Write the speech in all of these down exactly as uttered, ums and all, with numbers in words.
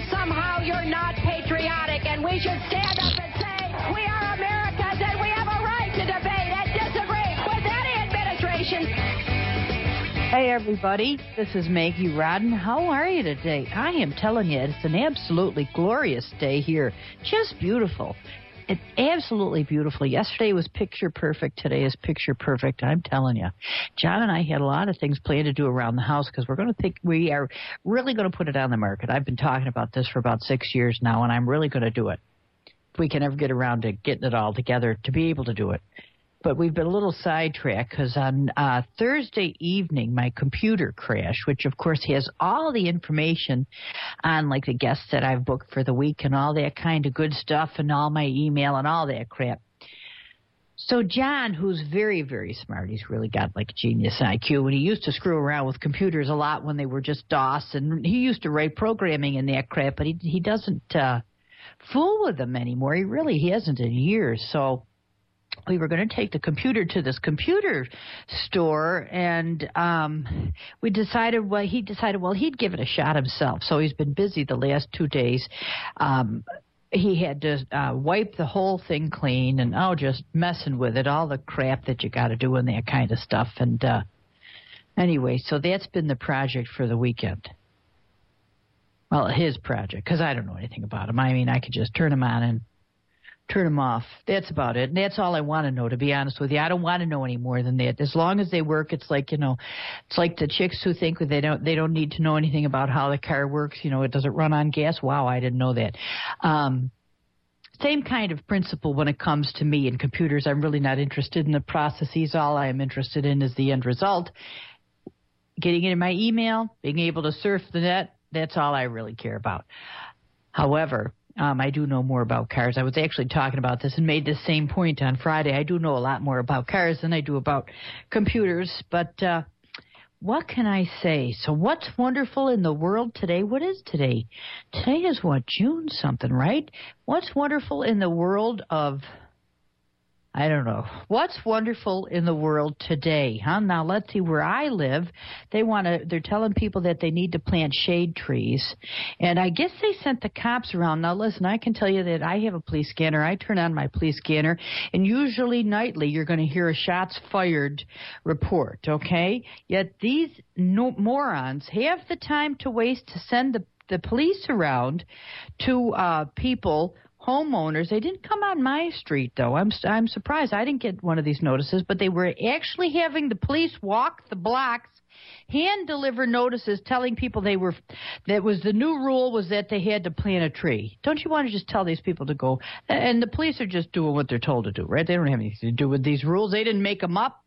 somehow you're not patriotic, and we should stand up and say, we are Americans, and we have a right to debate and disagree with any administration. Hey, everybody. This is Maggie Rodden. How are you today? I am telling you, it's an absolutely glorious day here. Just beautiful. It's absolutely beautiful. Yesterday was picture perfect. Today is picture perfect. I'm telling you. John and I had a lot of things planned to do around the house because we're going to think we are really going to put it on the market. I've been talking about this for about six years now, and I'm really going to do it. If we can ever get around to getting it all together to be able to do it. But we've been a little sidetracked because on uh, Thursday evening, my computer crashed, which, of course, has all the information on, like, the guests that I've booked for the week and all that kind of good stuff and all my email and all that crap. So John, who's very, very smart, he's really got, like, genius I Q, and he used to screw around with computers a lot when they were just DOS, and he used to write programming and that crap, but he, he doesn't uh, fool with them anymore. He really he hasn't in years, so... We were going to take the computer to this computer store, and um, we decided, well, he decided, well, he'd give it a shot himself. So he's been busy the last two days. Um, he had to uh, wipe the whole thing clean and, oh, just messing with it, all the crap that you got to do and that kind of stuff. And uh, anyway, so that's been the project for the weekend. Well, his project, because I don't know anything about him. I mean, I could just turn him on and turn them off. That's about it. And that's all I want to know, to be honest with you. I don't want to know any more than that. As long as they work, it's like, you know, it's like the chicks who think they don't they don't need to know anything about how the car works. You know, it doesn't run on gas. Wow, I didn't know that. Um, same kind of principle when it comes to me and computers. I'm really not interested in the processes. All I am interested in is the end result. Getting it in my email, being able to surf the net, that's all I really care about. However, Um, I do know more about cars. I was actually talking about this and made this same point on Friday. I do know a lot more about cars than I do about computers. But uh, what can I say? So what's wonderful in the world today? What is today? Today is what, June something, right? What's wonderful in the world of... I don't know. What's wonderful in the world today, huh? Now, let's see where I live. They want to, they're telling people that they need to plant shade trees. And I guess they sent the cops around. Now, listen, I can tell you that I have a police scanner. I turn on my police scanner, and usually nightly you're going to hear a shots fired report, okay? Yet these no- morons have the time to waste to send the, the police around to uh, people homeowners. They didn't come on my street, though. I'm I'm surprised. I didn't get one of these notices, but they were actually having the police walk the blocks, hand deliver notices telling people they were, that was the new rule was that they had to plant a tree. Don't you want to just tell these people to go? And the police are just doing what they're told to do, right? They don't have anything to do with these rules. They didn't make them up.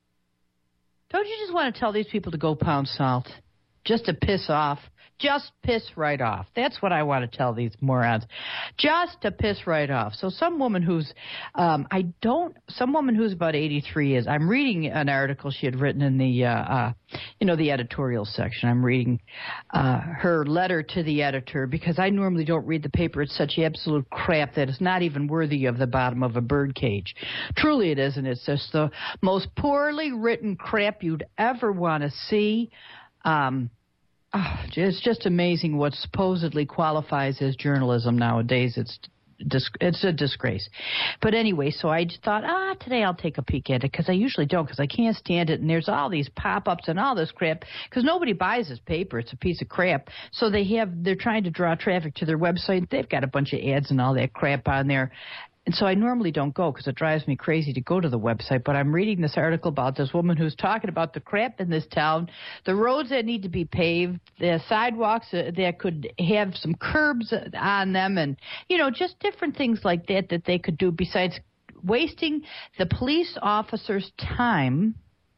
Don't you just want to tell these people to go pound salt just to piss off? Just piss right off. That's what I want to tell these morons. Just to piss right off. So some woman who's, um, I don't, some woman who's about eighty-three is, I'm reading an article she had written in the, uh, uh, you know, the editorial section. I'm reading uh, her letter to the editor because I normally don't read the paper. It's such absolute crap that it's not even worthy of the bottom of a bird cage. Truly it isn't. It's just the most poorly written crap you'd ever want to see. Um, Oh, it's just amazing what supposedly qualifies as journalism nowadays. It's it's a disgrace. But anyway, so I just thought, ah, today I'll take a peek at it because I usually don't because I can't stand it. And there's all these pop-ups and all this crap because nobody buys this paper. It's a piece of crap. So they have they're trying to draw traffic to their website. They've got a bunch of ads and all that crap on there. And so I normally don't go because it drives me crazy to go to the website. But I'm reading this article about this woman who's talking about the crap in this town, the roads that need to be paved, the sidewalks that could have some curbs on them, and, you know, just different things like that that they could do besides wasting the police officers' time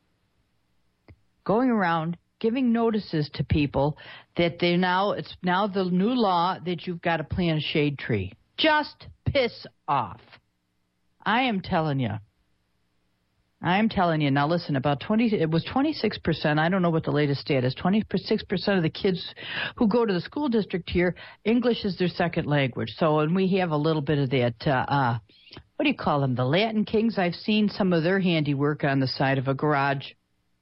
going around giving notices to people that they now it's now the new law that you've got to plant a shade tree. Just piss off. I am telling you. I am telling you. Now, listen, about twenty, it was twenty-six percent. I don't know what the latest stat is. twenty-six percent of the kids who go to the school district here, English is their second language. So, and we have a little bit of that, uh, uh, what do you call them, the Latin Kings? I've seen some of their handiwork on the side of a garage.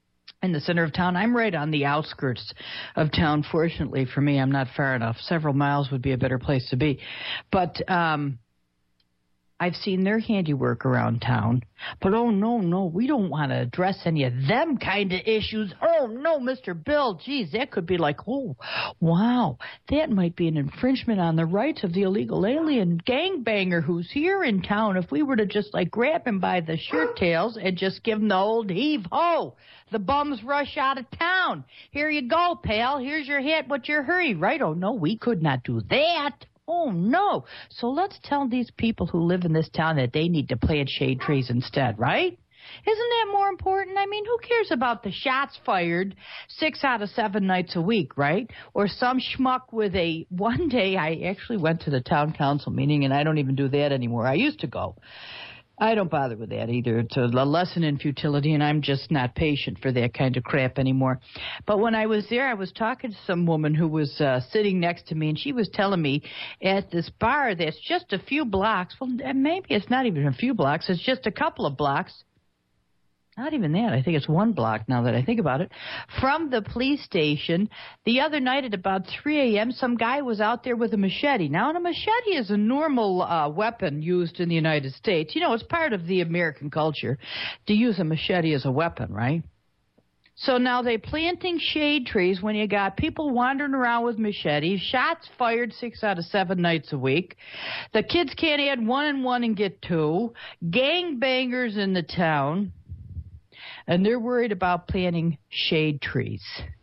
in the center of town. I'm right on the outskirts of town. Fortunately for me, I'm not far enough. Several miles would be a better place to be. But um, I've seen their handiwork around town. But, oh, no, no, we don't want to address any of them kind of issues. Oh, no, Mister Bill, geez, that could be like, oh, wow, that might be an infringement on the rights of the illegal alien gangbanger who's here in town. If we were to just, like, grab him by the shirt tails and just give him the old heave-ho, the bums rush out of town. Here you go, pal. Here's your hat. What's your hurry? Right? Oh, no, we could not do that. Oh, no. So let's tell these people who live in this town that they need to plant shade trees instead, right? Isn't that more important? I mean, who cares about the shots fired six out of seven nights a week, right? Or some schmuck with a... One day I actually went to the town council meeting, and I don't even do that anymore. I used to go. I don't bother with that either. It's a lesson in futility, and I'm just not patient for that kind of crap anymore. But when I was there, I was talking to some woman who was uh, sitting next to me, and she was telling me at this bar that's just a few blocks. Well, maybe it's not even a few blocks. It's just a couple of blocks. Not even that. I think it's one block now that I think about it. From the police station, the other night at about three a.m., some guy was out there with a machete. Now, a machete is a normal uh, weapon used in the United States. You know, it's part of the American culture to use a machete as a weapon, right? So now they're planting shade trees when you got people wandering around with machetes, shots fired six out of seven nights a week. The kids can't add one and one and get two. Gangbangers in the town. And they're worried about planting shade trees.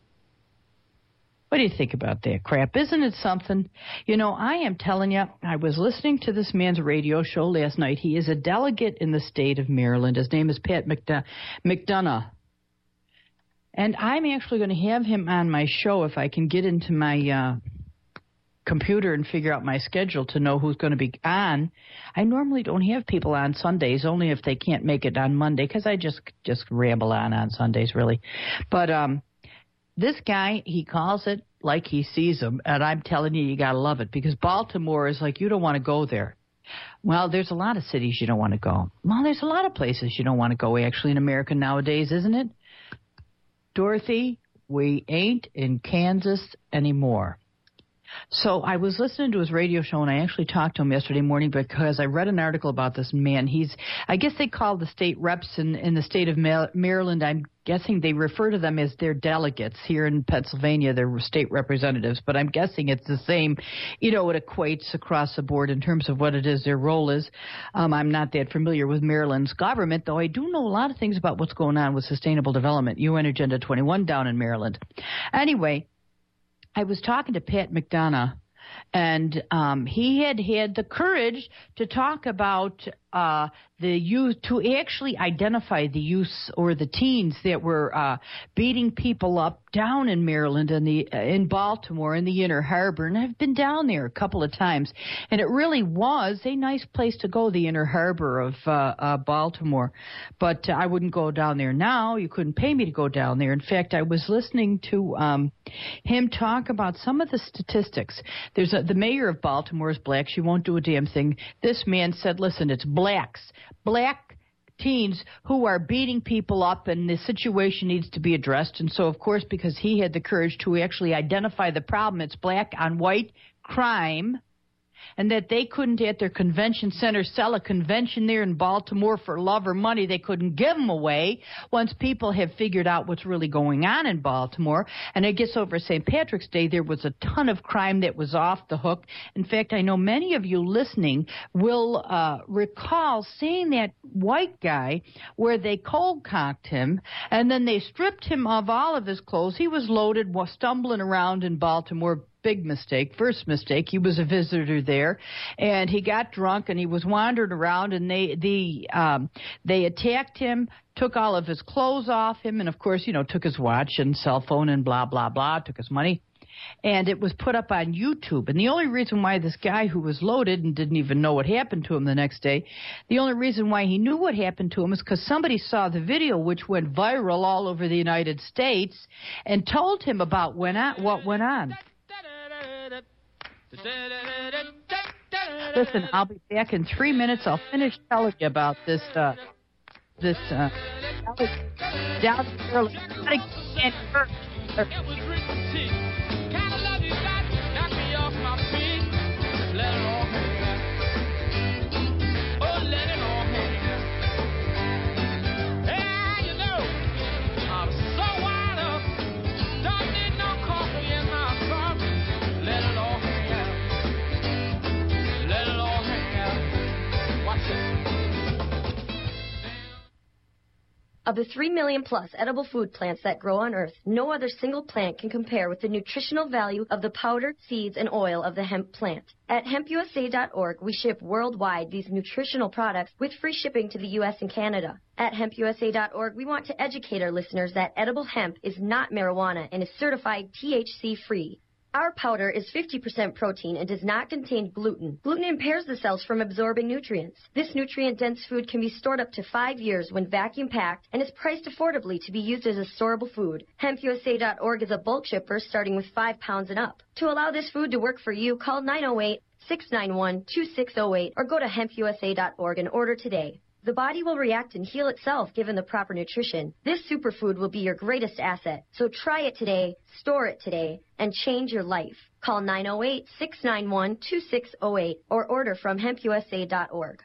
What do you think about that crap? Isn't it something? You know, I am telling you, I was listening to this man's radio show last night. He is a delegate in the state of Maryland. His name is Pat McDonough. McDonough. And I'm actually going to have him on my show if I can get into my uh, computer and figure out my schedule to know who's going to be on. I normally don't have people on Sundays, only if they can't make it on Monday, because I just just ramble on on Sundays, really. But um, this guy, he calls it like he sees them, and I'm telling you, you got to love it, because Baltimore is like, you don't want to go there. Well, there's a lot of cities you don't want to go. Well, there's a lot of places you don't want to go, actually, in America nowadays, isn't it? Dorothy, we ain't in Kansas anymore. So I was listening to his radio show, and I actually talked to him yesterday morning because I read an article about this man. He's, I guess they call the state reps in, in the state of Maryland. I'm guessing they refer to them as their delegates. Here in Pennsylvania, they're state representatives, but I'm guessing it's the same. You know, it equates across the board in terms of what it is their role is. Um, I'm not that familiar with Maryland's government, though I do know a lot of things about what's going on with sustainable development, U N Agenda twenty-one down in Maryland. Anyway, I was talking to Pat McDonough, and um, he had had the courage to talk about uh, the youth, to actually identify the youth or the teens that were uh, beating people up down in Maryland and the uh, in Baltimore in the Inner Harbor. And I've been down there a couple of times, and it really was a nice place to go, the Inner Harbor of uh, uh, Baltimore. But uh, I wouldn't go down there now. You couldn't pay me to go down there. In fact, I was listening to um, him talk about some of the statistics. There's a, the mayor of Baltimore is black. She won't do a damn thing. This man said, listen, it's blacks, black teens who are beating people up, and the situation needs to be addressed. And so, of course, because he had the courage to actually identify the problem, it's black on white crime, and that they couldn't at their convention center sell a convention there in Baltimore for love or money. They couldn't give them away once people have figured out what's really going on in Baltimore. And I guess over Saint Patrick's Day, there was a ton of crime that was off the hook. In fact, I know many of you listening will uh, recall seeing that white guy where they cold-cocked him, and then they stripped him of all of his clothes. He was loaded, was stumbling around in Baltimore. Big mistake. First mistake. He was a visitor there, and he got drunk, and he was wandering around, and they the um, they attacked him, took all of his clothes off him, and of course, you know, took his watch and cell phone and blah blah blah, took his money, and it was put up on YouTube. And the only reason why this guy who was loaded and didn't even know what happened to him the next day, the only reason why he knew what happened to him is because somebody saw the video, which went viral all over the United States, and told him about when on, what went on. Listen, I'll be back in three minutes. I'll finish telling you about this uh, this uh, down early. And first. It was written to kind of love you got, knock me off my feet. Let it all hang. Oh, let it all hang. Hey, you know, I'm so wired up. Don't need no coffee in my cup. Let it all hang out. Let it all hang out. Watch it. Of the three million plus edible food plants that grow on Earth, no other single plant can compare with the nutritional value of the powder, seeds, and oil of the hemp plant. At hemp U S A dot org, we ship worldwide these nutritional products with free shipping to the U S and Canada. At hemp U S A dot org, we want to educate our listeners that edible hemp is not marijuana and is certified T H C-free. Our powder is fifty percent protein and does not contain gluten. Gluten impairs the cells from absorbing nutrients. This nutrient-dense food can be stored up to five years when vacuum-packed and is priced affordably to be used as a storable food. hemp U S A dot org is a bulk shipper starting with five pounds and up. To allow this food to work for you, call nine oh eight, six nine one, two six oh eight or go to hemp U S A dot org and order today. The body will react and heal itself given the proper nutrition. This superfood will be your greatest asset. So try it today, store it today, and change your life. Call nine oh eight, six nine one, two six oh eight or order from hemp U S A dot org.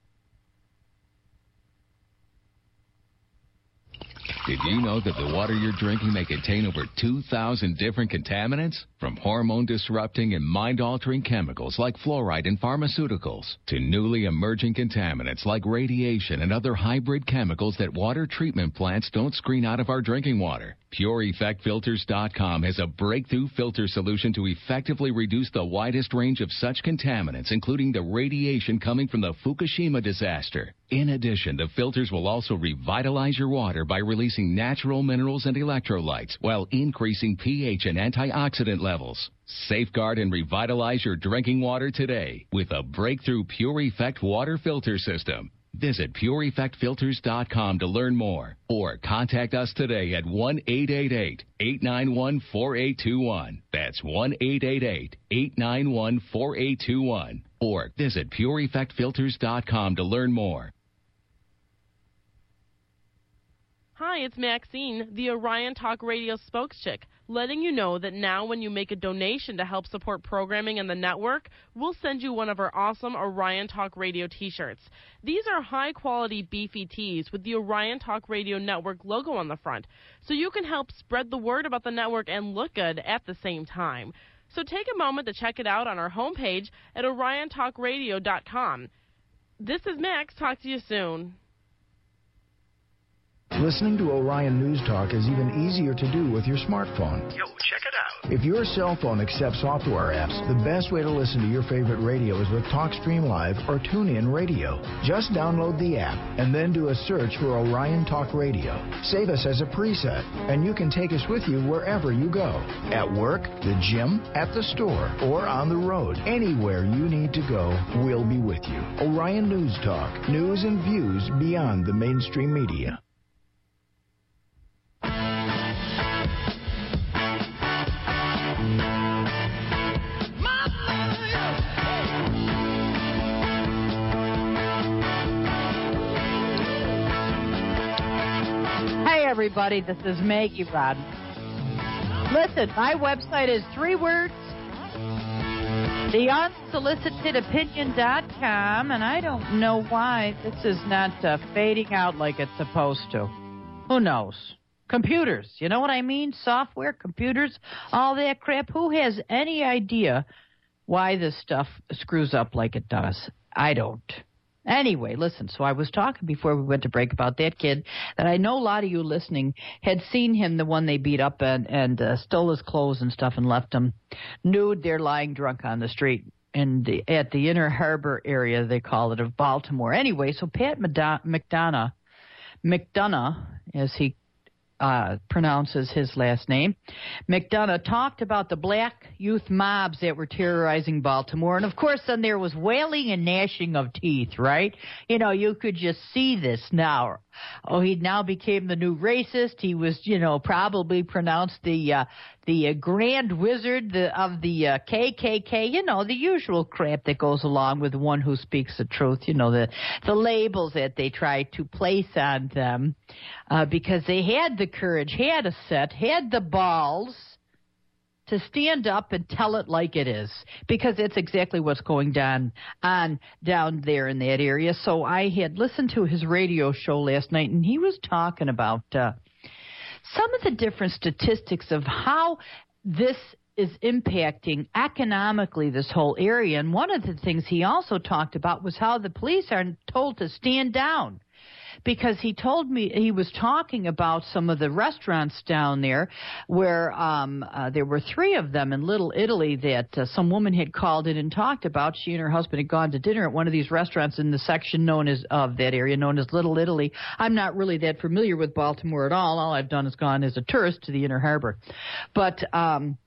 Did you know that the water you're drinking may contain over two thousand different contaminants? From hormone-disrupting and mind-altering chemicals like fluoride in pharmaceuticals to newly emerging contaminants like radiation and other hybrid chemicals that water treatment plants don't screen out of our drinking water. Pure Effect Filters dot com has a breakthrough filter solution to effectively reduce the widest range of such contaminants, including the radiation coming from the Fukushima disaster. In addition, the filters will also revitalize your water by releasing natural minerals and electrolytes while increasing pH and antioxidant levels. Safeguard and revitalize your drinking water today with a breakthrough Pure Effect water filter system. Visit Pure Effect Filters dot com to learn more or contact us today at one eight eight eight, eight nine one, four eight two one. That's one eight eight eight, eight nine one, four eight two one. Or visit Pure Effect Filters dot com to learn more. Hi, it's Maxine, the Orion Talk Radio spokeschick, letting you know that now when you make a donation to help support programming in the network, we'll send you one of our awesome Orion Talk Radio t-shirts. These are high-quality beefy tees with the Orion Talk Radio Network logo on the front, so you can help spread the word about the network and look good at the same time. So take a moment to check it out on our homepage at Orion Talk Radio dot com. This is Max. Talk to you soon. Listening to Orion News Talk is even easier to do with your smartphone. Yo, check it out. If your cell phone accepts software apps, the best way to listen to your favorite radio is with TalkStream Live or TuneIn Radio. Just download the app and then do a search for Orion Talk Radio. Save us as a preset, and you can take us with you wherever you go. At work, the gym, at the store, or on the road. Anywhere you need to go, we'll be with you. Orion News Talk. News and views beyond the mainstream media. Hey, everybody, this is Maggie Rod. Listen, my website is three words, the unsolicited opinion dot com, and I don't know why this is not uh, fading out like it's supposed to. Who knows? Computers, you know what I mean? Software, computers, all that crap. Who has any idea why this stuff screws up like it does? I don't. Anyway, listen, so I was talking before we went to break about that kid that I know a lot of you listening had seen him, the one they beat up and, and uh, stole his clothes and stuff and left him nude there lying drunk on the street in the, at the Inner Harbor area, they call it, of Baltimore. Anyway, so Pat McDonough, McDonough, as he Uh, pronounces his last name, McDonough, talked about the black youth mobs that were terrorizing Baltimore. And, of course, then there was wailing and gnashing of teeth, right? You know, you could just see this now. Oh, he now became the new racist. He was, you know, probably pronounced the uh, the uh, grand wizard the, of the uh, K K K. You know, the usual crap that goes along with one who speaks the truth. You know, the the labels that they try to place on them uh, because they had the courage, had a set, had the balls to stand up and tell it like it is, because that's exactly what's going down on down there in that area. So I had listened to his radio show last night, and he was talking about uh, some of the different statistics of how this is impacting economically this whole area. And one of the things he also talked about was how the police are told to stand down. Because he told me he was talking about some of the restaurants down there where um, uh, there were three of them in Little Italy that uh, some woman had called in and talked about. She and her husband had gone to dinner at one of these restaurants in the section known as of that area known as Little Italy. I'm not really that familiar with Baltimore at all. All I've done is gone as a tourist to the Inner Harbor. But um,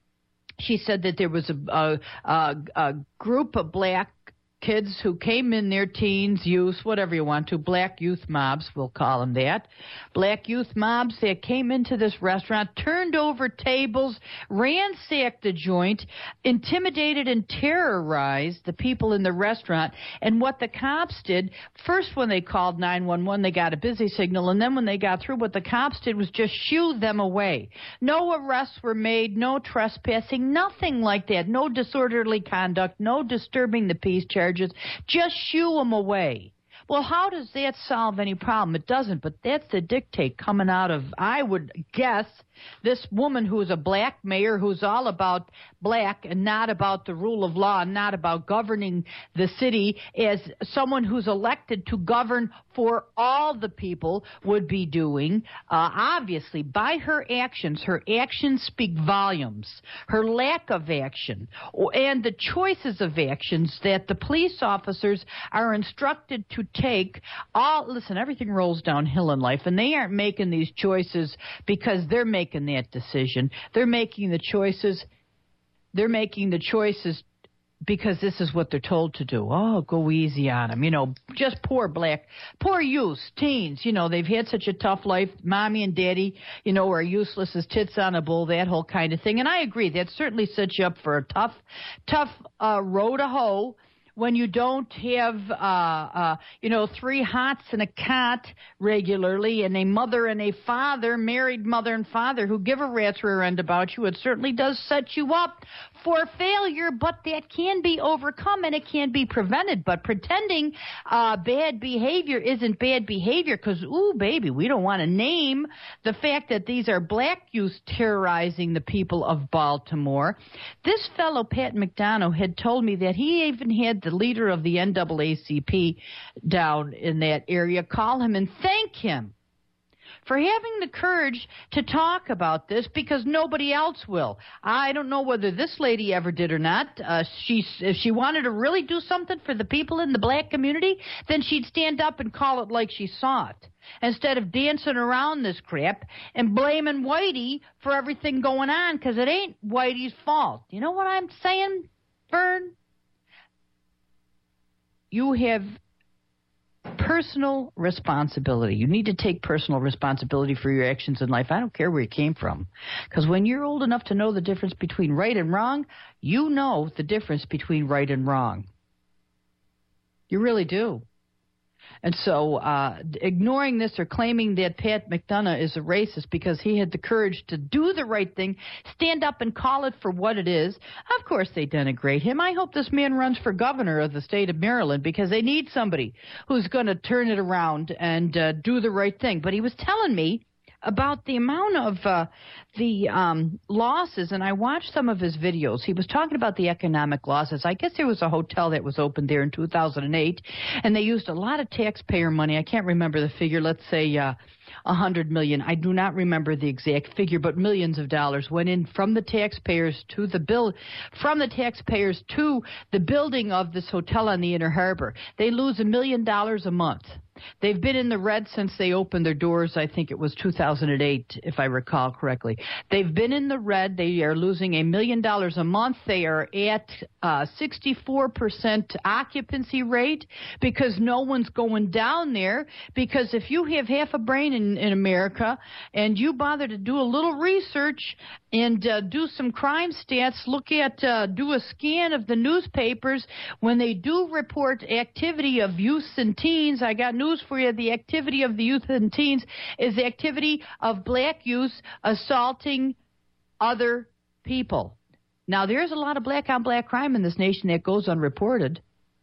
she said that there was a, a, a, a group of black kids who came in there, teens, youth, whatever you want to, black youth mobs, we'll call them that. Black youth mobs that came into this restaurant, turned over tables, ransacked the joint, intimidated and terrorized the people in the restaurant. And what the cops did, first when they called nine one one, they got a busy signal, and then when they got through, what the cops did was just shoo them away. No arrests were made, no trespassing, nothing like that, no disorderly conduct, no disturbing the peace charge. Just shoo them away. Well, how does that solve any problem? It doesn't, but that's the dictate coming out of, I would guess, this woman who's a black mayor who's all about black and not about the rule of law and not about governing the city, as someone who's elected to govern for all the people would be doing. Uh, obviously, by her actions, her actions speak volumes. Her lack of action and the choices of actions that the police officers are instructed to take. All listen, everything rolls downhill in life, and they aren't making these choices because they're making that decision. They're making the choices. They're making the choices because this is what they're told to do. Oh, go easy on them. You know, just poor black, poor youth, teens. You know, they've had such a tough life. Mommy and daddy, you know, are useless as tits on a bull, that whole kind of thing. And I agree. That certainly sets you up for a tough, tough uh, road to hoe. When you don't have, uh, uh, you know, three hots and a cot regularly and a mother and a father, married mother and father, who give a rat's rear end about you, it certainly does set you up for failure, but that can be overcome and it can be prevented. But pretending uh, bad behavior isn't bad behavior because, ooh, baby, we don't want to name the fact that these are black youth terrorizing the people of Baltimore. This fellow, Pat McDonough, had told me that he even had the leader of the N double A C P down in that area call him and thank him for having the courage to talk about this because nobody else will. I don't know whether this lady ever did or not. Uh, she, if she wanted to really do something for the people in the black community, then she'd stand up and call it like she saw it, instead of dancing around this crap and blaming Whitey for everything going on, because it ain't Whitey's fault. You know what I'm saying, Vern? You have personal responsibility. You need to take personal responsibility for your actions in life. I don't care where you came from. Because when you're old enough to know the difference between right and wrong, you know the difference between right and wrong. You really do. And so uh, ignoring this or claiming that Pat McDonough is a racist because he had the courage to do the right thing, stand up and call it for what it is, of course they denigrate him. I hope this man runs for governor of the state of Maryland because they need somebody who's going to turn it around and uh, do the right thing. But he was telling me about the amount of uh, the um, losses, and I watched some of his videos. He was talking about the economic losses. I guess there was a hotel that was opened there in two thousand eight, and they used a lot of taxpayer money. I can't remember the figure. Let's say uh, one hundred million dollars. I do not remember the exact figure, but millions of dollars went in from the taxpayers to the bill, from the taxpayers to the building of this hotel on the Inner Harbor. They lose a million dollars a month. They've been in the red since they opened their doors. I think it was two thousand eight, if I recall correctly. They've been in the red. They are losing a million dollars a month. They are at uh, sixty-four percent occupancy rate because no one's going down there. Because if you have half a brain in, in America and you bother to do a little research and uh, do some crime stats, look at, uh, do a scan of the newspapers, when they do report activity of youths and teens, I got news for you, the activity of the youth and teens is the activity of black youth assaulting other people. Now, there's a lot of black-on-black crime in this nation that goes unreported,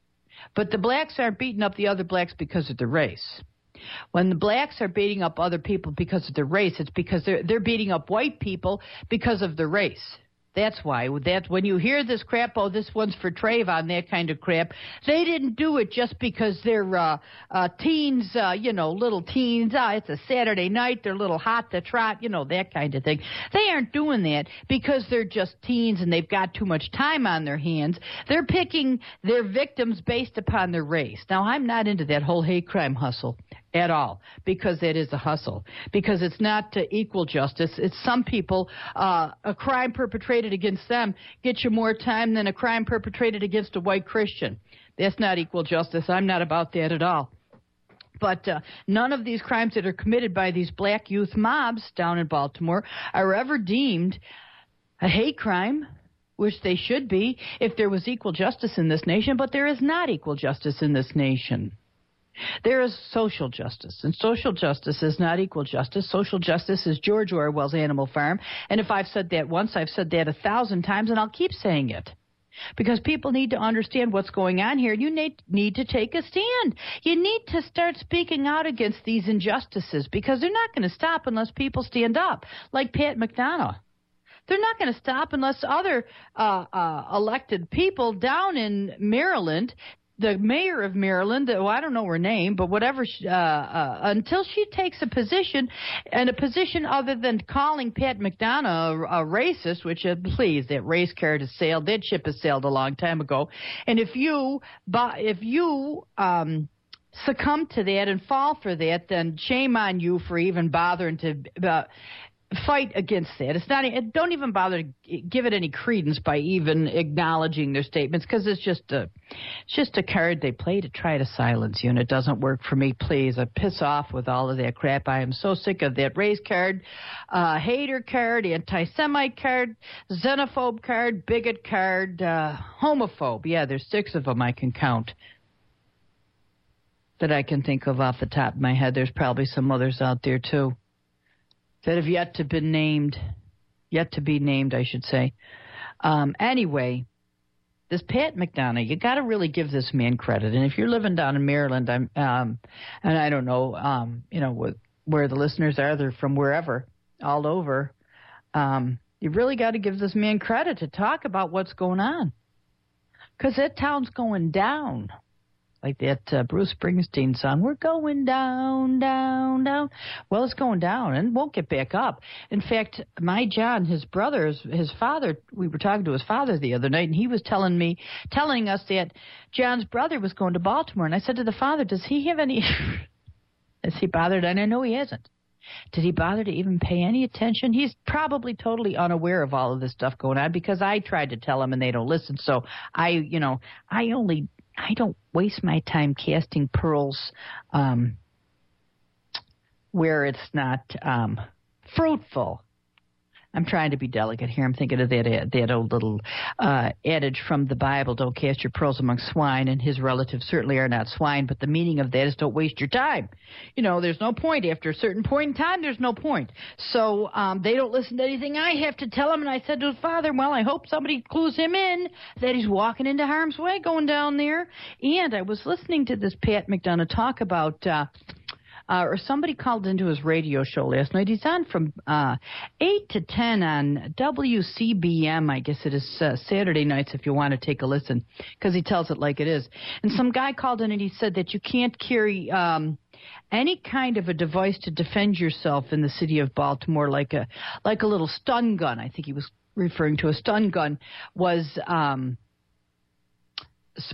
but the blacks aren't beating up the other blacks because of their race. When the blacks are beating up other people because of their race, it's because they're they're beating up white people because of their race. That's why. That when you hear this crap, oh, this one's for Trayvon, that kind of crap, they didn't do it just because they're uh, uh, teens, uh, you know, little teens. Ah, it's a Saturday night, they're a little hot to trot, you know, that kind of thing. They aren't doing that because they're just teens and they've got too much time on their hands. They're picking their victims based upon their race. Now, I'm not into that whole hate crime hustle at all, because that is a hustle, because it's not uh, equal justice. It's some people, uh, a crime perpetrated against them gets you more time than a crime perpetrated against a white Christian. That's not equal justice. I'm not about that at all. But uh, none of these crimes that are committed by these black youth mobs down in Baltimore are ever deemed a hate crime, which they should be if there was equal justice in this nation, but there is not equal justice in this nation. There is social justice, and social justice is not equal justice. Social justice is George Orwell's Animal Farm, and if I've said that once, I've said that a thousand times, and I'll keep saying it. Because people need to understand what's going on here. You need, need to take a stand. You need to start speaking out against these injustices, because they're not going to stop unless people stand up, like Pat McDonough. They're not going to stop unless other uh, uh, elected people down in Maryland, the mayor of Maryland, well, I don't know her name, but whatever, she, uh, uh, until she takes a position, and a position other than calling Pat McDonough a, a racist, which, uh, please, that race card has sailed, that ship has sailed a long time ago. And if you, if you, um, succumb to that and fall for that, then shame on you for even bothering to, uh, fight against that. It's not. Don't even bother to give it any credence by even acknowledging their statements, because it's just a, it's just a card they play to try to silence you, and it doesn't work for me. Please, I piss off with all of that crap. I am so sick of that race card, uh, hater card, anti-Semite card, xenophobe card, bigot card, uh, homophobe. Yeah, there's six of them I can count that I can think of off the top of my head. There's probably some others out there too that have yet to be named, yet to be named, I should say. Um, anyway, this Pat McDonough, you got to really give this man credit. And if you're living down in Maryland, I'm, um, and I don't know, um, you know, wh- where the listeners are, they're from wherever, all over. Um, you really got to give this man credit to talk about what's going on, because that town's going down. Like that uh, Bruce Springsteen song, we're going down, down, down. Well, it's going down and won't get back up. In fact, my John, his brother, his father, we were talking to his father the other night, and he was telling me, telling us that John's brother was going to Baltimore. And I said to the father, does he have any, has he bothered? And I know he hasn't. Did he bother to even pay any attention? He's probably totally unaware of all of this stuff going on, because I tried to tell him and they don't listen. So I, you know, I only... I don't waste my time casting pearls um, where it's not um, fruitful. I'm trying to be delicate here. I'm thinking of that that old little uh, adage from the Bible, don't cast your pearls among swine, and his relatives certainly are not swine, but the meaning of that is don't waste your time. You know, there's no point. After a certain point in time, there's no point. So um, they don't listen to anything I have to tell them, and I said to his father, well, I hope somebody clues him in that he's walking into harm's way going down there. And I was listening to this Pat McDonough talk about... Uh, Uh, or somebody called into his radio show last night. He's on from uh, eight to ten on W C B M, I guess it is uh, Saturday nights if you want to take a listen, because he tells it like it is. And some guy called in and he said that you can't carry um, any kind of a device to defend yourself in the city of Baltimore, like a like a little stun gun. I think he was referring to a stun gun was... Um,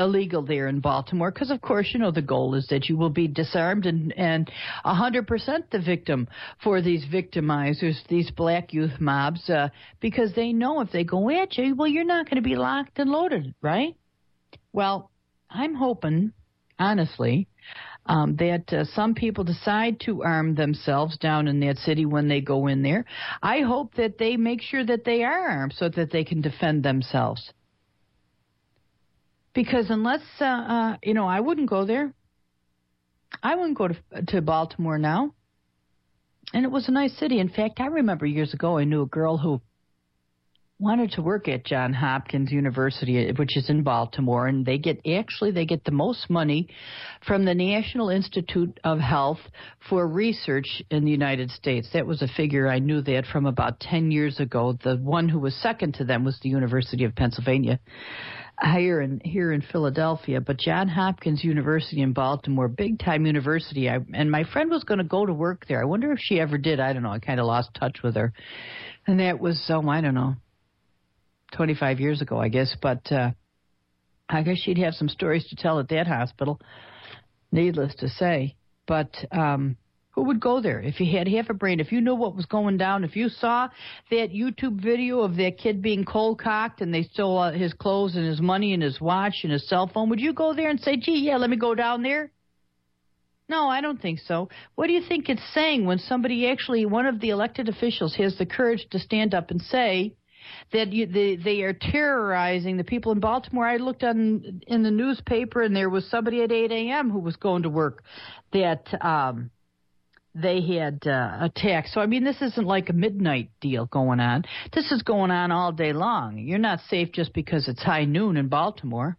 illegal there in Baltimore because, of course, you know, the goal is that you will be disarmed and, and one hundred percent the victim for these victimizers, these black youth mobs, uh, because they know if they go at you, well, you're not going to be locked and loaded, right? Well, I'm hoping, honestly, um, that uh, some people decide to arm themselves down in that city when they go in there. I hope that they make sure that they are armed so that they can defend themselves. Because unless, uh, uh, you know, I wouldn't go there. I wouldn't go to, to Baltimore now. And it was a nice city. In fact, I remember years ago I knew a girl who wanted to work at Johns Hopkins University, which is in Baltimore, and they get actually they get the most money from the National Institute of Health for research in the United States. That was a figure I knew that from about ten years ago. The one who was second to them was the University of Pennsylvania here in here in Philadelphia, but Johns Hopkins University in Baltimore, big time university. I, and my friend was going to go to work there. I wonder if she ever did. I don't know. I kind of lost touch with her, and that was oh I don't know. twenty-five years ago, I guess, but uh, I guess she'd have some stories to tell at that hospital, needless to say. But um, who would go there if you had half a brain? If you knew what was going down, if you saw that YouTube video of that kid being cold-cocked and they stole uh, his clothes and his money and his watch and his cell phone, would you go there and say, gee, yeah, let me go down there? No, I don't think so. What do you think it's saying when somebody actually, one of the elected officials has the courage to stand up and say, that you, they, they are terrorizing the people in Baltimore? I looked on in the newspaper, and there was somebody at eight a.m. who was going to work that um, they had uh, attacked. So, I mean, this isn't like a midnight deal going on. This is going on all day long. You're not safe just because it's high noon in Baltimore.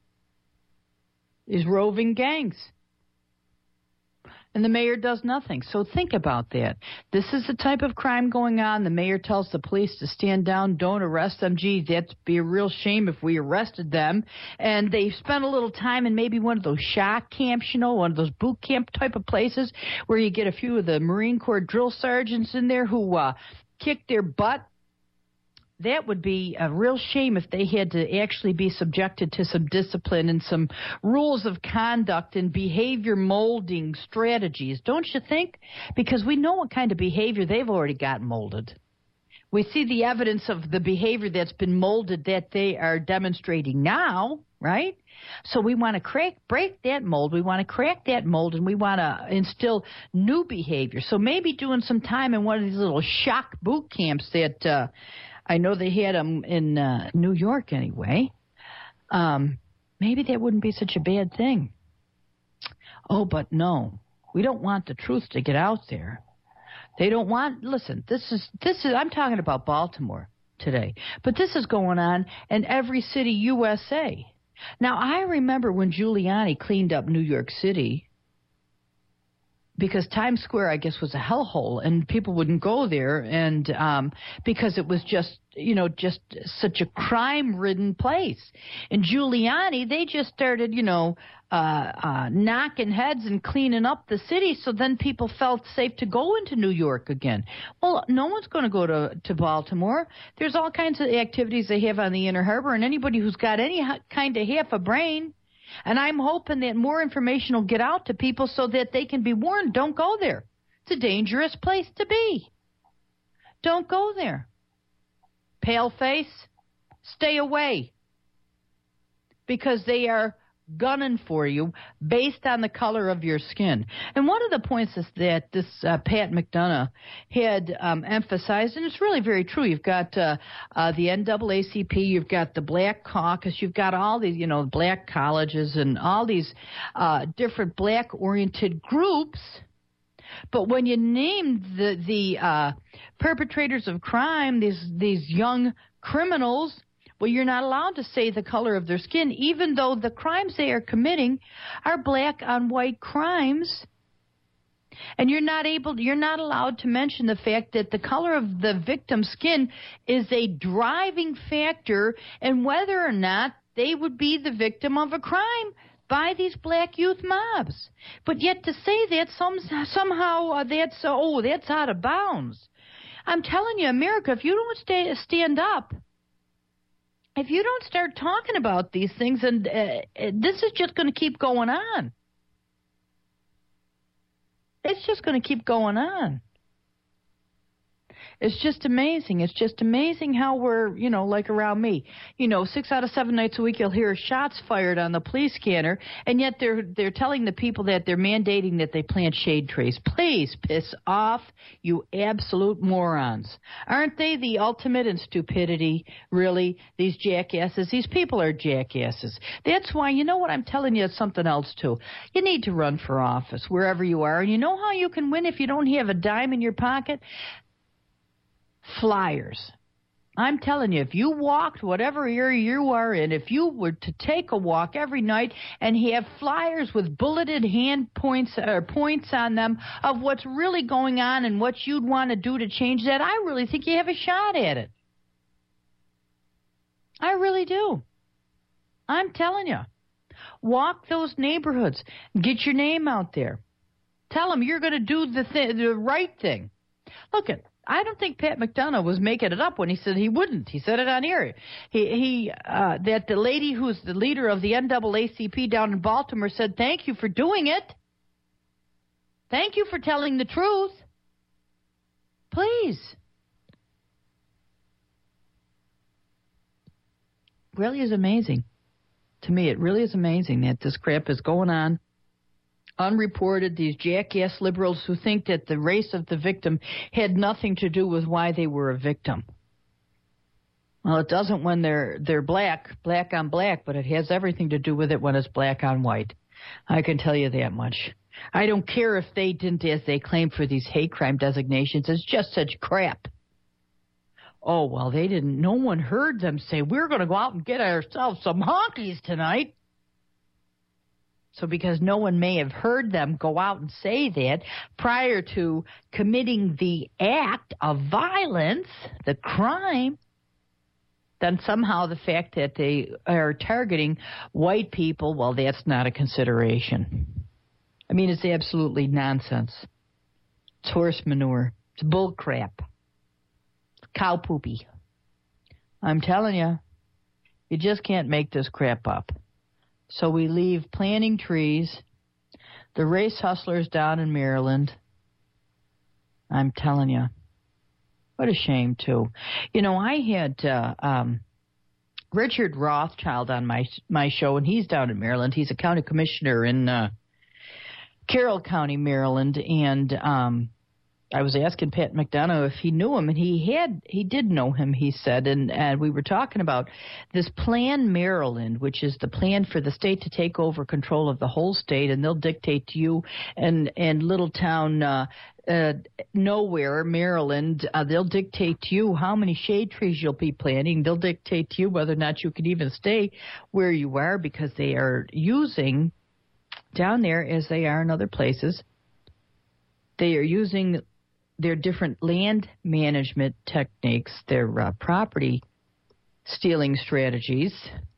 These roving gangs. And the mayor does nothing. So think about that. This is the type of crime going on. The mayor tells the police to stand down, don't arrest them. Gee, that'd be a real shame if we arrested them. And they spent a little time in maybe one of those shock camps, you know, one of those boot camp type of places where you get a few of the Marine Corps drill sergeants in there who uh, kick their butt. That would be a real shame if they had to actually be subjected to some discipline and some rules of conduct and behavior molding strategies, don't you think? Because we know what kind of behavior they've already got molded. We see the evidence of the behavior that's been molded that they are demonstrating now, right? So we want to crack, break that mold. We want to crack that mold, and we want to instill new behavior. So maybe doing some time in one of these little shock boot camps that uh, I know they had them in uh, New York anyway. Um, maybe that wouldn't be such a bad thing. Oh, but no, we don't want the truth to get out there. They don't want, listen, this is, this is, I'm talking about Baltimore today, but this is going on in every city U S A. Now, I remember when Giuliani cleaned up New York City, because Times Square, I guess, was a hellhole, and people wouldn't go there, and um, because it was just, you know, just such a crime-ridden place. And Giuliani, they just started, you know, uh, uh, knocking heads and cleaning up the city, so then people felt safe to go into New York again. Well, no one's going to go to to Baltimore. There's all kinds of activities they have on the Inner Harbor, and anybody who's got any kind of half a brain. And I'm hoping that more information will get out to people so that they can be warned. Don't go there. It's a dangerous place to be. Don't go there. Paleface, stay away. Because they are gunning for you based on the color of your skin. And one of the points is that this uh, Pat McDonough had um, emphasized, and it's really very true. You've got uh, uh, the N double A C P, you've got the Black Caucus, you've got all these, you know, black colleges and all these uh, different black-oriented groups. But when you name the the uh, perpetrators of crime, these these young criminals, well, you're not allowed to say the color of their skin, even though the crimes they are committing are black on white crimes. And you're not able, you're not allowed to mention the fact that the color of the victim's skin is a driving factor in whether or not they would be the victim of a crime by these black youth mobs. But yet to say that some, somehow uh, that's, uh, oh, that's out of bounds. I'm telling you, America, if you don't stay, stand up if you don't start talking about these things, and uh, this is just going to keep going on. It's just going to keep going on. It's just amazing. It's just amazing how we're, you know, like around me. You know, six out of seven nights a week you'll hear shots fired on the police scanner, and yet they're they're telling the people that they're mandating that they plant shade trees. Please piss off, you absolute morons. Aren't they the ultimate in stupidity, really? These jackasses. These people are jackasses. That's why, you know what, I'm telling you something else, too. You need to run for office wherever you are, and you know how you can win if you don't have a dime in your pocket? Flyers. I'm telling you, if you walked whatever area you are in, if you were to take a walk every night and have flyers with bulleted hand points or points on them of what's really going on and what you'd want to do to change that, I really think you have a shot at it. I really do. I'm telling you. Walk those neighborhoods. Get your name out there. Tell them you're going to do the th- the right thing. Look at. I don't think Pat McDonough was making it up when he said he wouldn't. He said it on air. He, he uh, that the lady who's the leader of the N double A C P down in Baltimore said, thank you for doing it. Thank you for telling the truth. Please. Really is amazing. To me, it really is amazing that this crap is going on. Unreported, these jackass liberals who think that the race of the victim had nothing to do with why they were a victim. Well, it doesn't when they're they're black, black on black, but it has everything to do with it when it's black on white. I can tell you that much. I don't care if they didn't, as they claim, for these hate crime designations. It's just such crap. Oh, well, they didn't. No one heard them say, we're going to go out and get ourselves some honkies tonight. So because no one may have heard them go out and say that prior to committing the act of violence, the crime, then somehow the fact that they are targeting white people, well, that's not a consideration. I mean, it's absolutely nonsense. It's horse manure. It's bull crap. It's cow poopy. I'm telling you, you just can't make this crap up. So we leave planting trees, the race hustlers down in Maryland. I'm telling you, what a shame, too. You know, I had uh, um, Richard Rothschild on my my show, and he's down in Maryland. He's a county commissioner in uh, Carroll County, Maryland, and um, I was asking Pat McDonough if he knew him, and he had, he did know him, he said, and, and we were talking about this Plan Maryland, which is the plan for the state to take over control of the whole state, and they'll dictate to you and, and little town uh, uh, nowhere, Maryland, uh, they'll dictate to you how many shade trees you'll be planting. They'll dictate to you whether or not you can even stay where you are, because they are using, down there as they are in other places, they are using their different land management techniques, their uh, property stealing strategies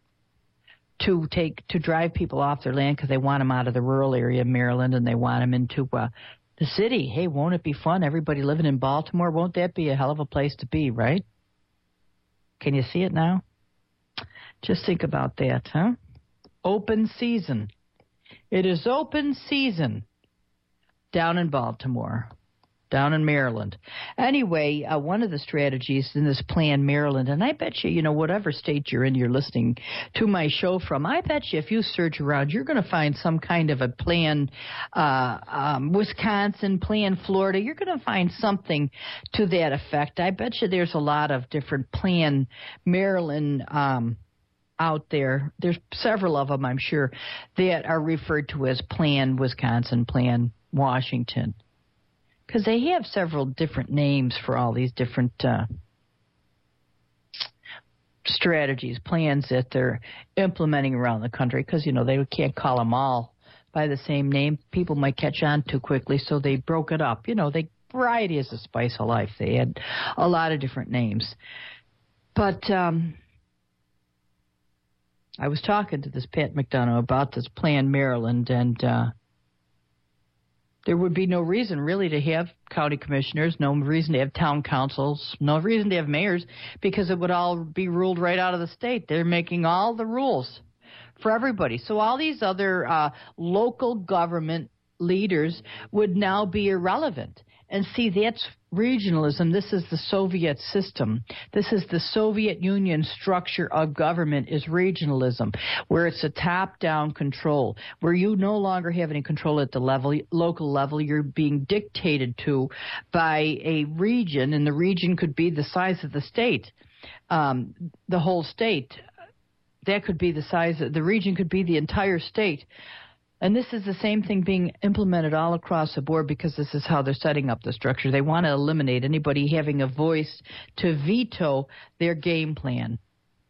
to take to drive people off their land because they want them out of the rural area of Maryland and they want them into uh, the city. Hey, won't it be fun? Everybody living in Baltimore, won't that be a hell of a place to be, right? Can you see it now? Just think about that, huh? Open season. It is open season down in Baltimore. Down in Maryland. Anyway, uh, one of the strategies in this Plan Maryland, and I bet you, you know, whatever state you're in, you're listening to my show from, I bet you if you search around, you're going to find some kind of a Plan uh, um, Wisconsin, Plan Florida. You're going to find something to that effect. I bet you there's a lot of different Plan Maryland um out there. There's several of them, I'm sure, that are referred to as Plan Wisconsin, Plan Washington. Because they have several different names for all these different uh, strategies, plans that they're implementing around the country. Because, you know, they can't call them all by the same name. People might catch on too quickly, so they broke it up. You know, they variety is the spice of life. They had a lot of different names. But um, I was talking to this Pat McDonough about this Plan Maryland, and uh, there would be no reason really to have county commissioners, no reason to have town councils, no reason to have mayors, because it would all be ruled right out of the state. They're making all the rules for everybody. So all these other uh, local government leaders would now be irrelevant. And see, that's regionalism. This is the Soviet system. This is the Soviet Union structure of government is regionalism, where it's a top-down control, where you no longer have any control at the level, local level. You're being dictated to by a region, and the region could be the size of the state, um, the whole state. That could be the size of the region, could be the entire state. And this is the same thing being implemented all across the board because this is how they're setting up the structure. They want to eliminate anybody having a voice to veto their game plan.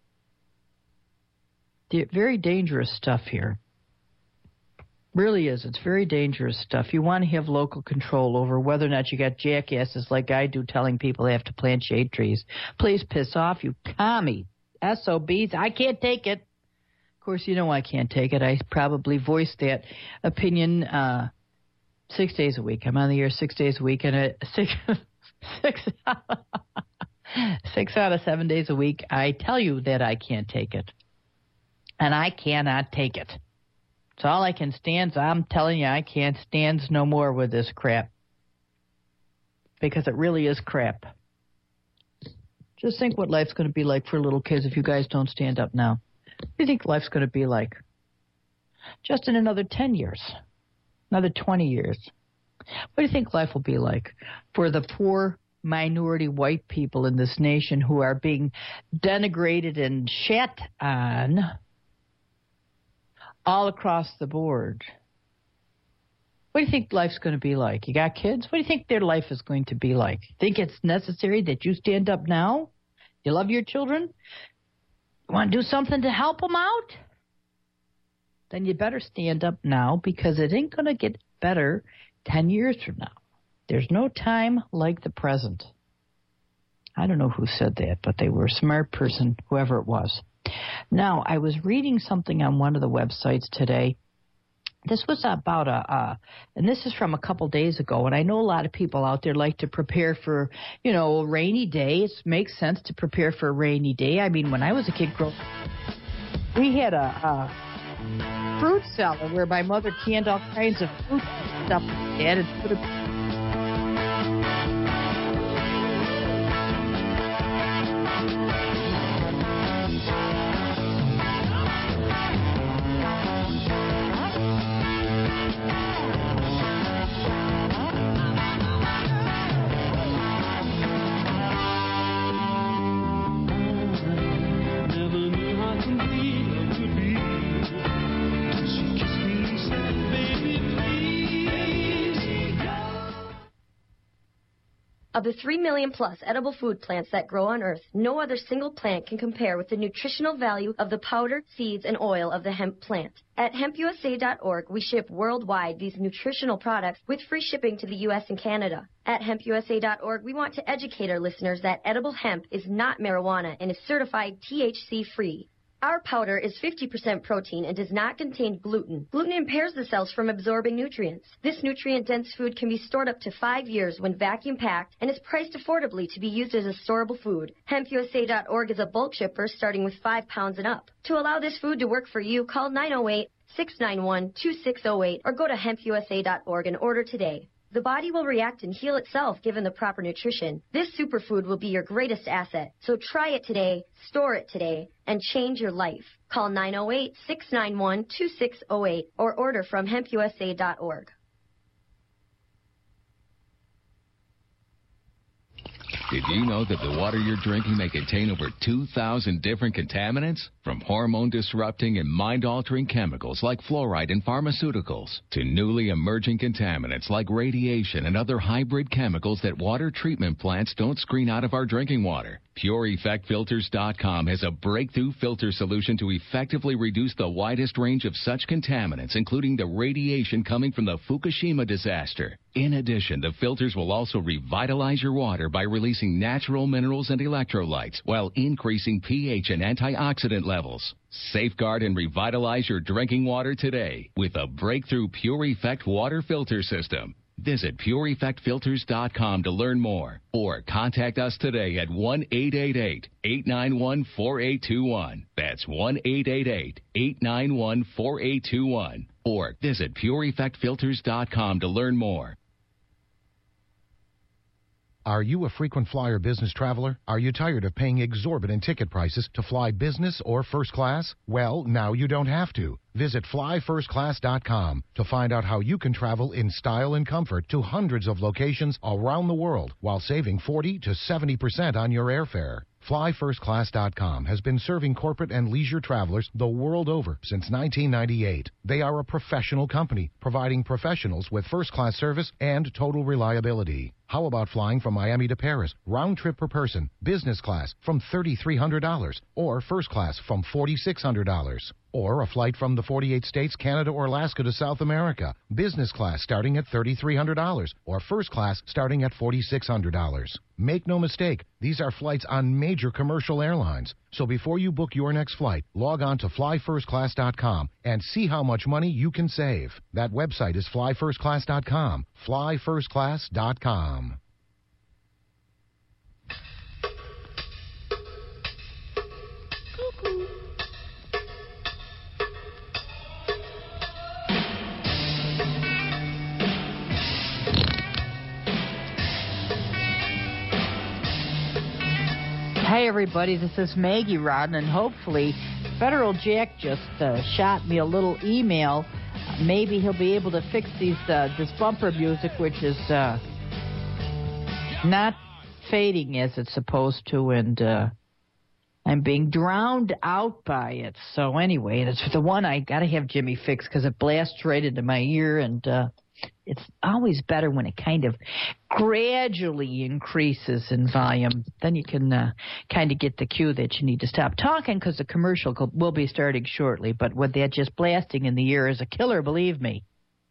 Very dangerous stuff here. Really is. It's very dangerous stuff. You want to have local control over whether or not you got jackasses like I do telling people they have to plant shade trees. Please piss off, you commie S O Bs. I can't take it. Of course, you know I can't take it. I probably voice that opinion uh, six days a week. I'm on the air six days a week, and a, six, six, six out of seven days a week, I tell you that I can't take it. And I cannot take it. It's all I can stand. So I'm telling you, I can't stand no more with this crap. Because it really is crap. Just think what life's going to be like for little kids if you guys don't stand up now. What do you think life's going to be like? Just in another ten years, another twenty years. What do you think life will be like for the poor minority white people in this nation who are being denigrated and shat on all across the board? What do you think life's going to be like? You got kids? What do you think their life is going to be like? Think it's necessary that you stand up now? You love your children? You want to do something to help them out? Then you better stand up now because it ain't going to get better ten years from now. There's no time like the present. I don't know who said that, but they were a smart person, whoever it was. Now, I was reading something on one of the websites today. This was about a, uh, and this is from a couple days ago, and I know a lot of people out there like to prepare for, you know, a rainy day. It makes sense to prepare for a rainy day. I mean, when I was a kid, growing we had a, a fruit cellar where my mother canned all kinds of fruit and stuff like that and put it. Of the three million plus edible food plants that grow on Earth, no other single plant can compare with the nutritional value of the powder, seeds, and oil of the hemp plant. At hemp U S A dot org, we ship worldwide these nutritional products with free shipping to the U S and Canada. At hemp U S A dot org, we want to educate our listeners that edible hemp is not marijuana and is certified T H C-free. Our powder is fifty percent protein and does not contain gluten. Gluten impairs the cells from absorbing nutrients. This nutrient-dense food can be stored up to five years when vacuum-packed and is priced affordably to be used as a storable food. hemp U S A dot org is a bulk shipper starting with five pounds and up. To allow this food to work for you, call nine oh eight, six nine one, two six oh eight or go to hemp U S A dot org and order today. The body will react and heal itself given the proper nutrition. This superfood will be your greatest asset. So try it today, store it today, and change your life. Call nine oh eight, six nine one, two six oh eight or order from hemp U S A dot org. Did you know that the water you're drinking may contain over two thousand different contaminants? From hormone-disrupting and mind-altering chemicals like fluoride in pharmaceuticals to newly emerging contaminants like radiation and other hybrid chemicals that water treatment plants don't screen out of our drinking water. Pure Effect Filters dot com has a breakthrough filter solution to effectively reduce the widest range of such contaminants, including the radiation coming from the Fukushima disaster. In addition, the filters will also revitalize your water by releasing natural minerals and electrolytes while increasing pH and antioxidant levels. Safeguard and revitalize your drinking water today with a breakthrough Pure Effect water filter system. Visit pure effect filters dot com to learn more or contact us today at one eight eight eight, eight nine one, four eight two one. That's one eight eight eight, eight nine one, four eight two one. Or visit pure effect filters dot com to learn more. Are you a frequent flyer business traveler? Are you tired of paying exorbitant ticket prices to fly business or first class? Well, now you don't have to. Visit fly first class dot com to find out how you can travel in style and comfort to hundreds of locations around the world while saving forty to seventy percent on your airfare. fly first class dot com has been serving corporate and leisure travelers the world over since nineteen ninety-eight. They are a professional company providing professionals with first-class service and total reliability. How about flying from Miami to Paris, round trip per person, business class from three thousand three hundred dollars or first class from four thousand six hundred dollars? Or a flight from the forty-eight states, Canada, or Alaska to South America, business class starting at three thousand three hundred dollars or first class starting at four thousand six hundred dollars. Make no mistake, these are flights on major commercial airlines. So before you book your next flight, log on to fly first class dot com and see how much money you can save. That website is fly first class dot com, fly first class dot com. Hey, everybody, this is Maggie Rodden, and hopefully Federal Jack just uh, shot me a little email. Maybe he'll be able to fix these uh, this bumper music, which is uh, not fading as it's supposed to, and uh, I'm being drowned out by it. So anyway, it's the one I got to have Jimmy fix because it blasts right into my ear, and uh, it's always better when it kind of gradually increases in volume. Then you can uh, kind of get the cue that you need to stop talking because the commercial will be starting shortly. But with that just blasting in the ear is a killer, believe me.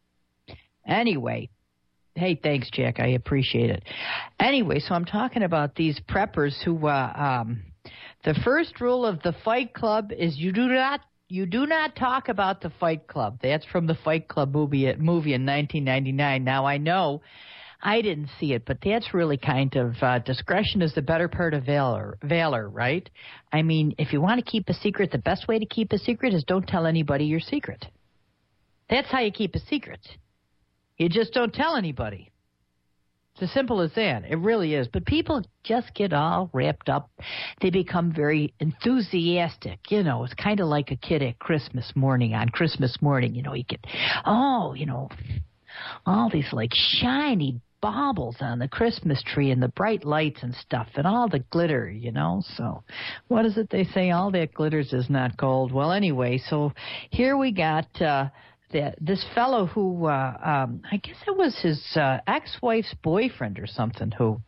Anyway, hey, thanks, Jack. I appreciate it. Anyway, so I'm talking about these preppers who uh, um, the first rule of the Fight Club is you do not You do not talk about the Fight Club. That's from the Fight Club movie, movie in nineteen ninety-nine. Now, I know I didn't see it, but that's really kind of uh, discretion is the better part of valor, valor, right? I mean, if you want to keep a secret, the best way to keep a secret is don't tell anybody your secret. That's how you keep a secret. You just don't tell anybody. It's as simple as that. It really is. But people just get all wrapped up. They become very enthusiastic. You know, it's kind of like a kid at Christmas morning. On Christmas morning, you know, you get, oh, you know, all these like shiny baubles on the Christmas tree and the bright lights and stuff and all the glitter, you know. So what is it they say? All that glitters is not gold. Well, anyway, so here we got uh, that this fellow who, uh, um, I guess it was his uh, ex-wife's boyfriend or something, who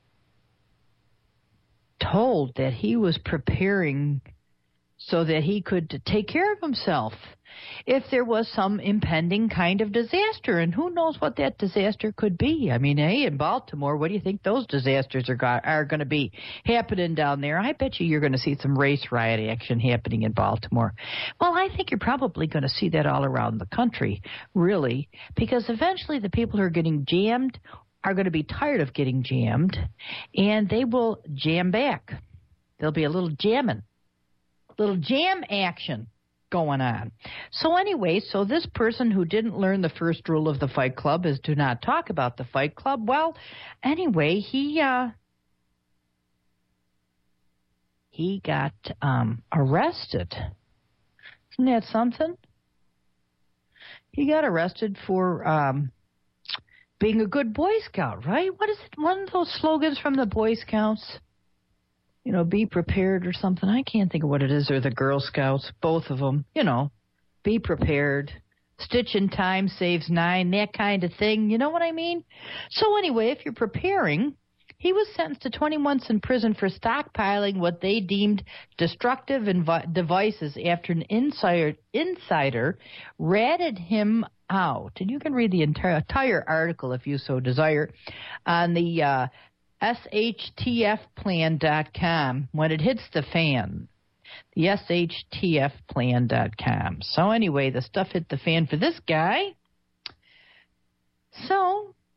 told that he was preparing so that he could take care of himself if there was some impending kind of disaster. And who knows what that disaster could be? I mean, hey, in Baltimore, what do you think those disasters are, go- are going to be happening down there? I bet you you're going to see some race riot action happening in Baltimore. Well, I think you're probably going to see that all around the country, really, because eventually the people who are getting jammed are going to be tired of getting jammed, and they will jam back. There'll be a little jamming, little jam action going on. So anyway, so this person who didn't learn the first rule of the Fight Club is do not talk about the Fight Club. Well, anyway, he uh, he got um, arrested. Isn't that something? He got arrested for um, being a good Boy Scout, right? What is it? One of those slogans from the Boy Scouts? You know, be prepared or something. I can't think of what it is. Or the Girl Scouts, both of them. You know, be prepared. Stitch in time saves nine, that kind of thing. You know what I mean? So anyway, if you're preparing, he was sentenced to twenty months in prison for stockpiling what they deemed destructive invi- devices after an insider, insider ratted him out. And you can read the entire, entire article if you so desire on the uh, S H T F plan dot com when it hits the fan. The S H T F plan dot com. So anyway, the stuff hit the fan for this guy. So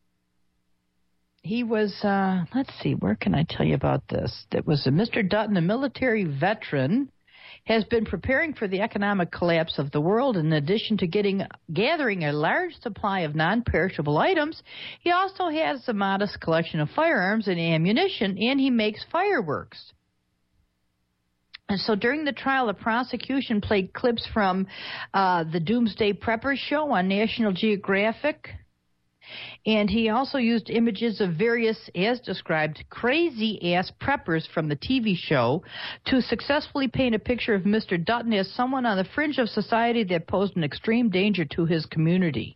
he was, uh, let's see, where can I tell you about this? It was a Mister Dutton, a military veteran, has been preparing for the economic collapse of the world. In addition to getting gathering a large supply of non-perishable items, he also has a modest collection of firearms and ammunition, and he makes fireworks. And so during the trial, the prosecution played clips from uh, the Doomsday Preppers show on National Geographic. And he also used images of various, as described, crazy-ass preppers from the T V show to successfully paint a picture of Mister Dutton as someone on the fringe of society that posed an extreme danger to his community.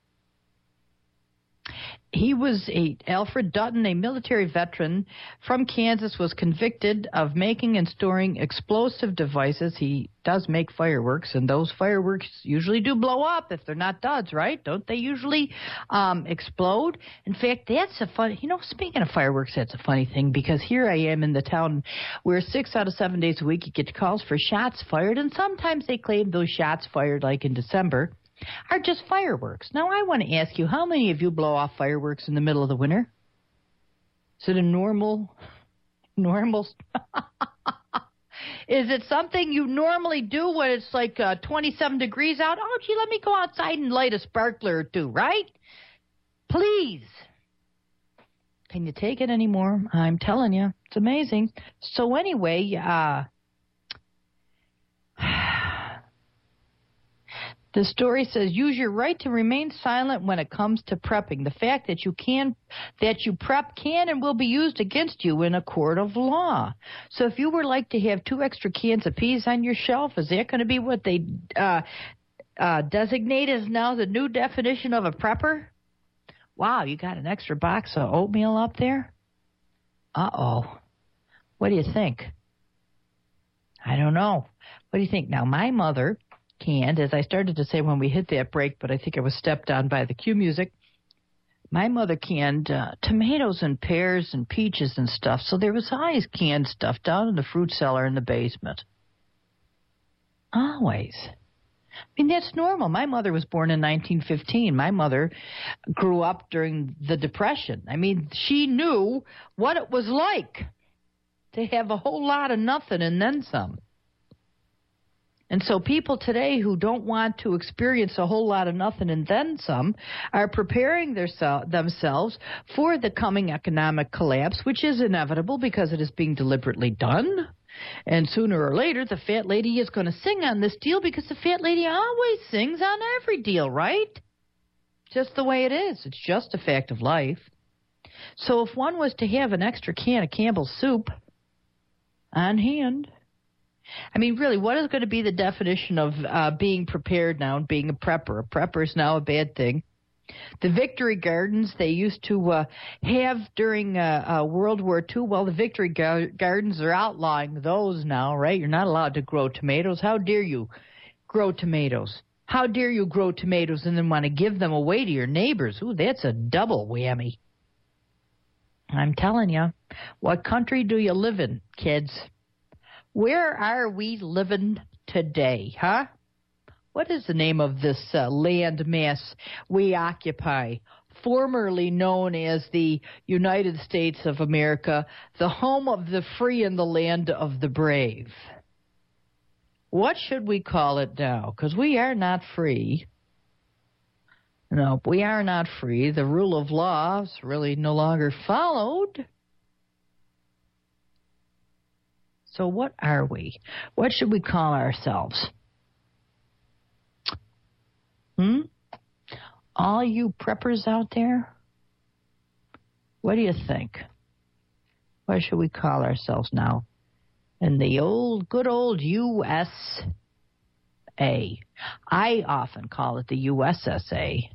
He was a Alfred Dutton, a military veteran from Kansas, was convicted of making and storing explosive devices. He does make fireworks, and those fireworks usually do blow up if they're not duds, right? Don't they usually um, explode? In fact, that's a fun, you know, speaking of fireworks, that's a funny thing, because here I am in the town where six out of seven days a week you get calls for shots fired, and sometimes they claim those shots fired, like in December, are just fireworks. Now, I want to ask you, how many of you blow off fireworks in the middle of the winter? Is it a normal, normal, is it something you normally do when it's like uh, twenty-seven degrees out? Oh, gee, let me go outside and light a sparkler or two, right? Please. Can you take it anymore? I'm telling you, it's amazing. So anyway, uh, the story says, use your right to remain silent when it comes to prepping. The fact that you can, that you prep can and will be used against you in a court of law. So if you were like to have two extra cans of peas on your shelf, is that going to be what they uh, uh, designate as now the new definition of a prepper? Wow, you got an extra box of oatmeal up there? Uh-oh. What do you think? I don't know. What do you think? Now, my mother canned, as I started to say when we hit that break, but I think I was stepped on by the cue music. My mother canned uh, tomatoes and pears and peaches and stuff, so there was always canned stuff down in the fruit cellar in the basement. Always. I mean, that's normal. My mother was born in nineteen fifteen. My mother grew up during the Depression. I mean, she knew what it was like to have a whole lot of nothing and then some. And so people today who don't want to experience a whole lot of nothing and then some are preparing their, themselves for the coming economic collapse, which is inevitable because it is being deliberately done. And sooner or later, the fat lady is going to sing on this deal because the fat lady always sings on every deal, right? Just the way it is. It's just a fact of life. So if one was to have an extra can of Campbell's soup on hand, I mean, really, what is going to be the definition of uh, being prepared now and being a prepper? A prepper is now a bad thing. The Victory Gardens they used to uh, have during uh, uh, World War Two, well, the Victory gar- Gardens are outlawing those now, right? You're not allowed to grow tomatoes. How dare you grow tomatoes? How dare you grow tomatoes and then want to give them away to your neighbors? Ooh, that's a double whammy. I'm telling you, what country do you live in, kids? Where are we living today, huh? What is the name of this uh, land mass we occupy, formerly known as the United States of America, the home of the free and the land of the brave? What should we call it now? Because we are not free. No, we are not free. The rule of law is really no longer followed. So what are we? What should we call ourselves? Hmm? All you preppers out there? What do you think? What should we call ourselves now? In the old, good old U S A. I often call it the U S S A.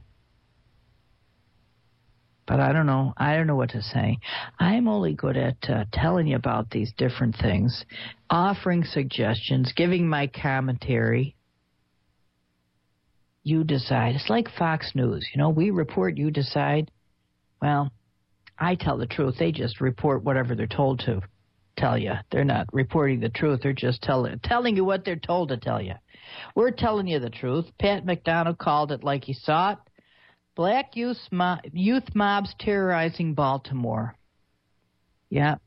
But I don't know. I don't know what to say. I'm only good at uh, telling you about these different things, offering suggestions, giving my commentary. You decide. It's like Fox News. You know, we report, you decide. Well, I tell the truth. They just report whatever they're told to tell you. They're not reporting the truth. They're just tell, telling you what they're told to tell you. We're telling you the truth. Pat McDonald called it like he saw it. Black youth, mo- youth mobs terrorizing Baltimore. Yep.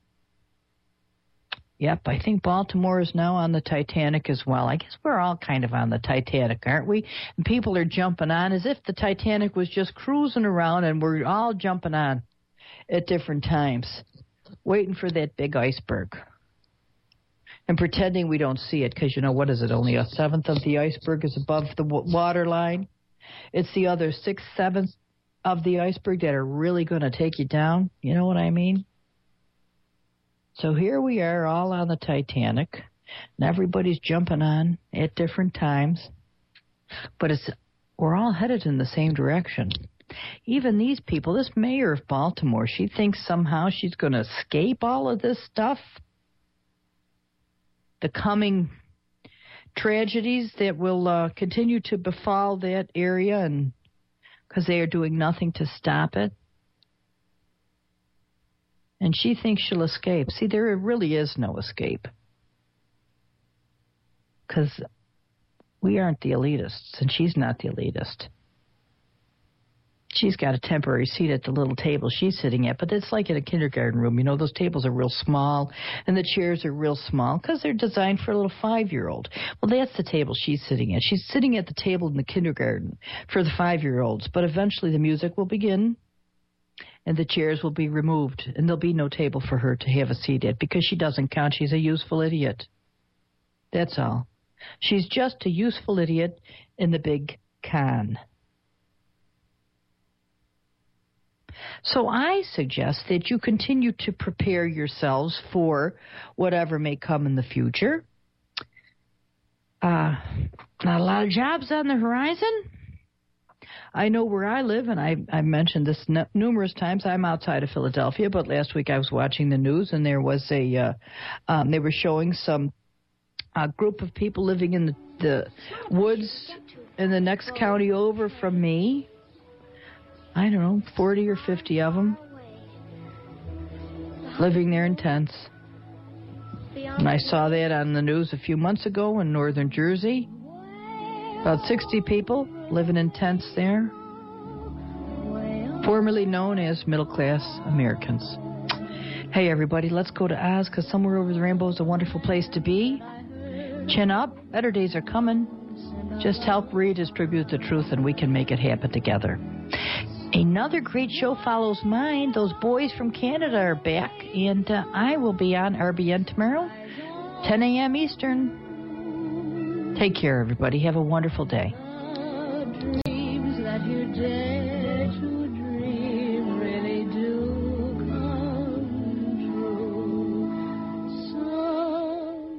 Yep, I think Baltimore is now on the Titanic as well. I guess we're all kind of on the Titanic, aren't we? And people are jumping on as if the Titanic was just cruising around and we're all jumping on at different times, waiting for that big iceberg. And pretending we don't see it because, you know, what is it? Only a seventh of the iceberg is above the w- water line. It's the other six-sevenths of the iceberg that are really going to take you down. You know what I mean? So here we are all on the Titanic, and everybody's jumping on at different times. But it's we're all headed in the same direction. Even these people, this mayor of Baltimore, she thinks somehow she's going to escape all of this stuff. The coming tragedies that will uh, continue to befall that area, and because they are doing nothing to stop it. And she thinks she'll escape. See, there really is no escape. Because we aren't the elitists, and she's not the elitist. She's got a temporary seat at the little table she's sitting at, but it's like in a kindergarten room. You know, those tables are real small, and the chairs are real small because they're designed for a little five-year-old. Well, that's the table she's sitting at. She's sitting at the table in the kindergarten for the five-year-olds, but eventually the music will begin, and the chairs will be removed, and there'll be no table for her to have a seat at because she doesn't count. She's a useful idiot. That's all. She's just a useful idiot in the big con. So I suggest that you continue to prepare yourselves for whatever may come in the future. Uh, not a lot of jobs on the horizon. I know where I live, and I, I mentioned this n- numerous times. I'm outside of Philadelphia, but last week I was watching the news, and there was a, uh, um, they were showing some uh, group of people living in the, the woods in the next county over from me. I don't know, forty or fifty of them living there in tents. And I saw that on the news a few months ago in northern Jersey. About sixty people living in tents there, formerly known as middle-class Americans. Hey, everybody, let's go to Oz, because somewhere over the rainbow is a wonderful place to be. Chin up. Better days are coming. Just help redistribute the truth, and we can make it happen together. Another great show follows mine. Those boys from Canada are back, and uh, I will be on R B N tomorrow, ten a.m. Eastern. Take care, everybody. Have a wonderful day. Dreams that you dare.